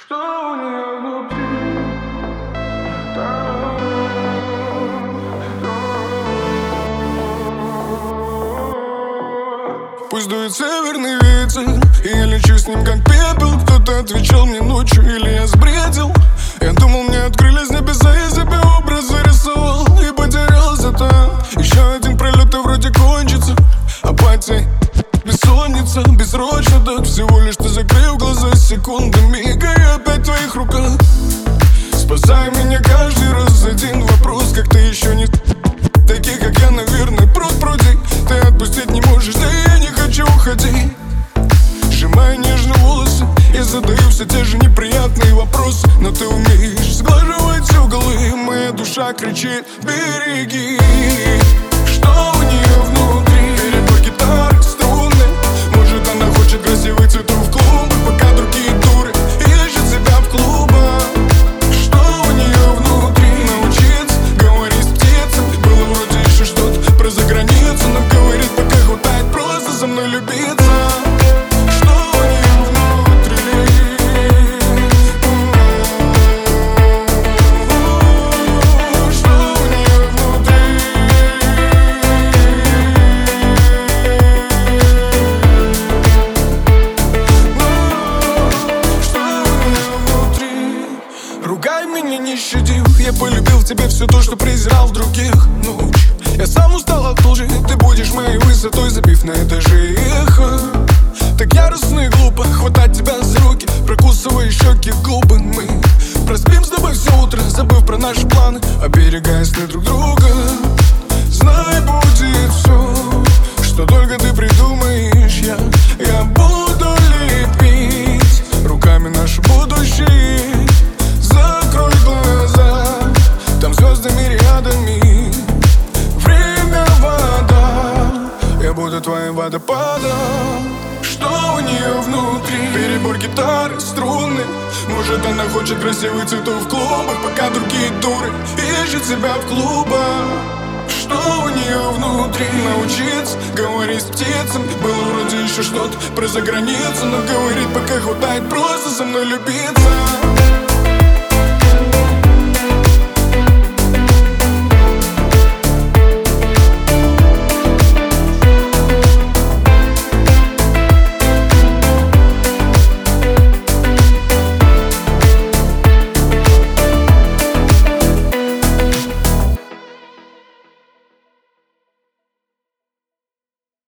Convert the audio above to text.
Что у нее внутри? Пусть дует северный ветер, и я лечу с ним как пепел. Кто-то отвечал мне ночью, или я сбредил. Я думал, мне открылись небеса, я себе образ зарисовал и потерялся там. Еще один пролет и вроде кончится. Апатия, бессонница, бессрочно так. Всего лишь ты закрыл глаза секундами, и я опять в твоих руках. Спасай меня каждый раз, один вопрос: как ты еще не такие, как я, наверное, пруд-пруди. Ты отпустить не можешь, да я не хочу уходить. Сжимай нежно волосы и задаю все те же неприятные вопросы. Но ты умеешь сглаживать углы, моя душа кричит: береги. Что у нее внутри? Перебор гитары, струны. Может, она хочет красивых цветов в клубах, пока другие дуры ищут себя в клубах. Что у нее внутри? Научиться говорить с птицами. Было вроде еще что-то про заграницу, но говорит, пока хватает просто со мной любиться. Ругай меня, не щади. Я полюбил в тебе все то, что презирал в других. Ночь, я сам устал от лжи. Ты будешь моей высотой, забив на этаже эхо. Так яростно и глупо хватать тебя за руки, прокусывая щеки, губы. Мы проспим с тобой все утро, забыв про наши планы, оберегая сны друг друга. Знай, будет все, что только ты придумаешь. Я буду лепить руками наше будущее. Закрой глаза, там звездами рядами. Время вода, я буду твоим водопадом. Что у нее внутри? Перебор гитары, струны. Может, она хочет красивых цветов в клубах, пока другие дуры ищут себя в клубах. Что у нее внутри? Научиться говорить с птицами. Было вроде еще что-то про заграницу, но говорит, пока хватает просто со мной любиться.